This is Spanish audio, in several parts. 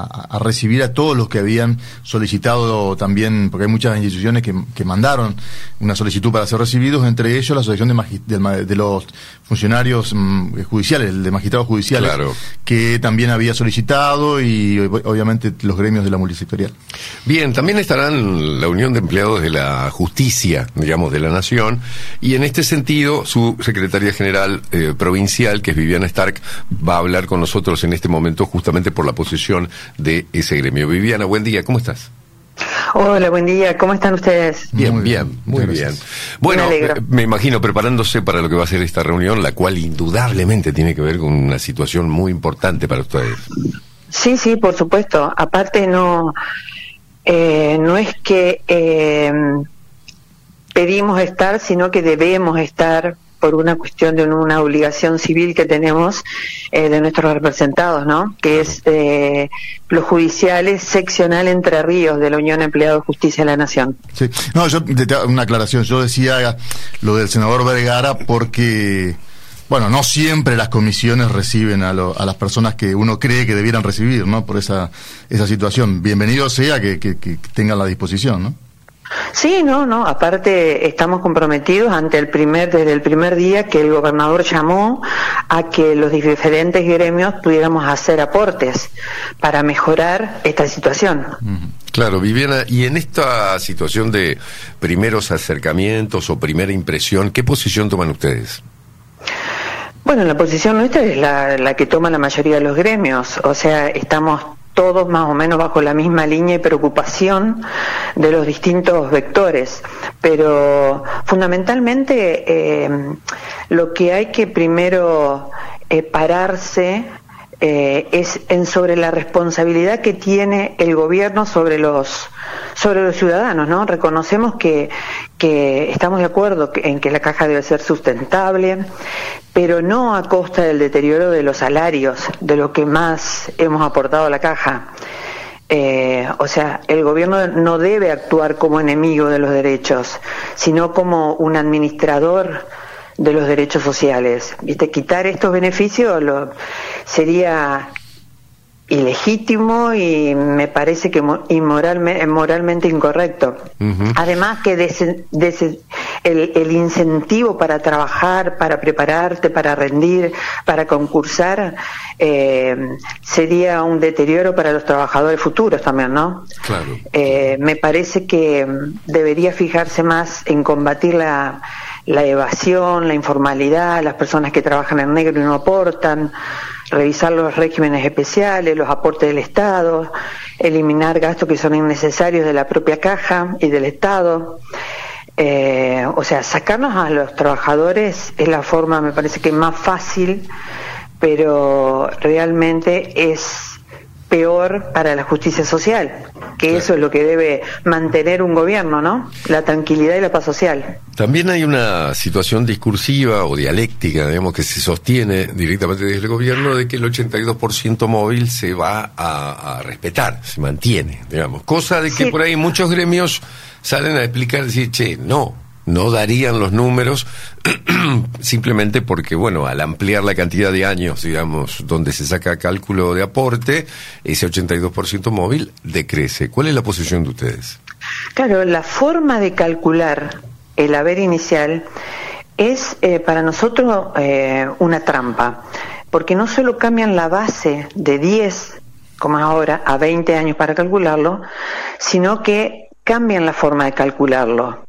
a recibir a todos los que habían solicitado también, porque hay muchas instituciones que mandaron una solicitud para ser recibidos, entre ellos la Asociación de los Funcionarios Judiciales, de Magistrados Judiciales, claro, que también había solicitado, y obviamente los gremios de la multisectorial. Bien, también estarán la Unión de Empleados de la Justicia, digamos, de la Nación, y en este sentido su secretaria general provincial, que es Viviana Stark, va a hablar con nosotros en este momento justamente por la posición de ese gremio. Viviana, buen día, ¿cómo estás? Hola, buen día, ¿cómo están ustedes? Bien, muy bien. Bueno, me imagino preparándose para lo que va a ser esta reunión, la cual indudablemente tiene que ver con una situación muy importante para ustedes. Sí, por supuesto. Aparte no es que pedimos estar, sino que debemos estar por una cuestión de una obligación civil que tenemos de nuestros representados, ¿no? Que es los judiciales seccional Entre Ríos de la Unión Empleados de Justicia de la Nación. Sí. No, una aclaración. Yo decía lo del senador Vergara porque, bueno, no siempre las comisiones reciben a las personas que uno cree que debieran recibir, ¿no? Por esa situación. Bienvenido sea que tengan la disposición, ¿no? Sí, no, aparte estamos comprometidos desde el primer día que el gobernador llamó a que los diferentes gremios pudiéramos hacer aportes para mejorar esta situación. Claro, Viviana, y en esta situación de primeros acercamientos o primera impresión, ¿qué posición toman ustedes? Bueno, la posición nuestra es la que toma la mayoría de los gremios, o sea, estamos todos más o menos bajo la misma línea y preocupación de los distintos vectores, pero fundamentalmente lo que hay que primero pararse es sobre la responsabilidad que tiene el gobierno sobre los ciudadanos, ¿no? Reconocemos que estamos de acuerdo en que la caja debe ser sustentable, pero no a costa del deterioro de los salarios, de lo que más hemos aportado a la caja. O sea, el gobierno no debe actuar como enemigo de los derechos, sino como un administrador de los derechos sociales. ¿Viste? Quitar estos beneficios sería ilegítimo y me parece que moralmente incorrecto. Además que el incentivo para trabajar, para prepararte, para rendir, para concursar, sería un deterioro para los trabajadores futuros también, ¿no? Claro. Me parece que debería fijarse más en combatir la evasión, la informalidad, las personas que trabajan en negro y no aportan, revisar los regímenes especiales, los aportes del Estado, eliminar gastos que son innecesarios de la propia caja y del Estado. O sea, sacarnos a los trabajadores es la forma, me parece que más fácil, pero realmente es peor para la justicia social, que claro, eso es lo que debe mantener un gobierno, ¿no? La tranquilidad y la paz social. También hay una situación discursiva o dialéctica, digamos, que se sostiene directamente desde el gobierno de que el 82% móvil se va a respetar, se mantiene, digamos. Cosa de que por ahí muchos gremios salen a explicar, decir, no darían los números simplemente porque, bueno, al ampliar la cantidad de años, digamos, donde se saca cálculo de aporte, ese 82% móvil decrece. ¿Cuál es la posición de ustedes? Claro, la forma de calcular el haber inicial es para nosotros una trampa, porque no solo cambian la base de 10, como ahora, a 20 años para calcularlo, sino que cambian la forma de calcularlo.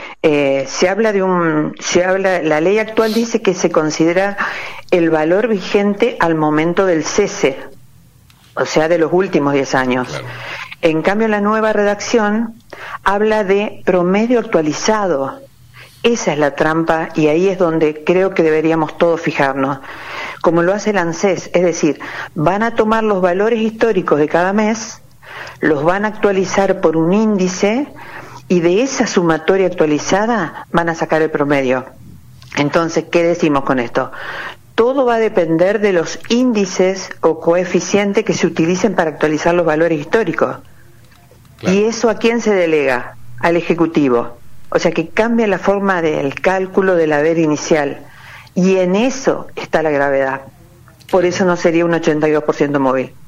La ley actual dice que se considera el valor vigente al momento del cese, o sea, de los últimos 10 años. Claro. En cambio, la nueva redacción habla de promedio actualizado. Esa es la trampa y ahí es donde creo que deberíamos todos fijarnos. Como lo hace el ANSES, es decir, van a tomar los valores históricos de cada mes, los van a actualizar por un índice y de esa sumatoria actualizada van a sacar el promedio. Entonces, ¿qué decimos con esto? Todo va a depender de los índices o coeficientes que se utilicen para actualizar los valores históricos. Claro. ¿Y eso a quién se delega? Al Ejecutivo. O sea que cambia la forma del cálculo del haber inicial. Y en eso está la gravedad. Por eso no sería un 82% móvil.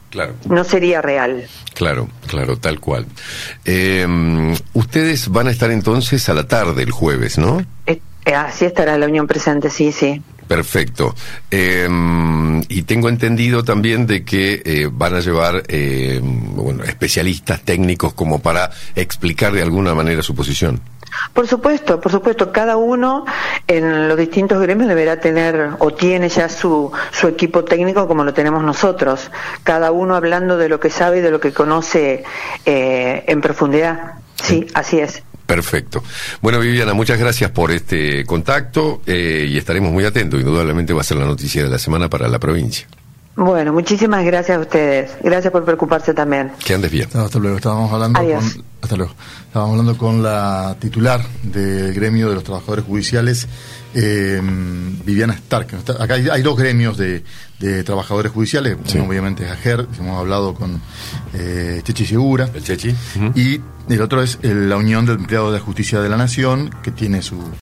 Claro. No sería real. Claro, tal cual. Ustedes van a estar entonces a la tarde el jueves, ¿no? Así estará la Unión presente, sí. Perfecto. Y tengo entendido también de que van a llevar especialistas técnicos como para explicar de alguna manera su posición. Por supuesto, cada uno en los distintos gremios deberá tener o tiene ya su equipo técnico como lo tenemos nosotros, cada uno hablando de lo que sabe y de lo que conoce en profundidad. Sí, así es. Perfecto. Bueno, Viviana, muchas gracias por este contacto y estaremos muy atentos. Indudablemente va a ser la noticia de la semana para la provincia. Bueno, muchísimas gracias a ustedes. Gracias por preocuparse también. Que andes bien. Hasta luego. Estábamos hablando con la titular del gremio de los trabajadores judiciales, Viviana Stark. Acá hay dos gremios de trabajadores judiciales. Sí. Uno obviamente es AGER, hemos hablado con Chechi Segura. El Chechi. Y el otro es la Unión de Empleados de la Justicia de la Nación, que tiene su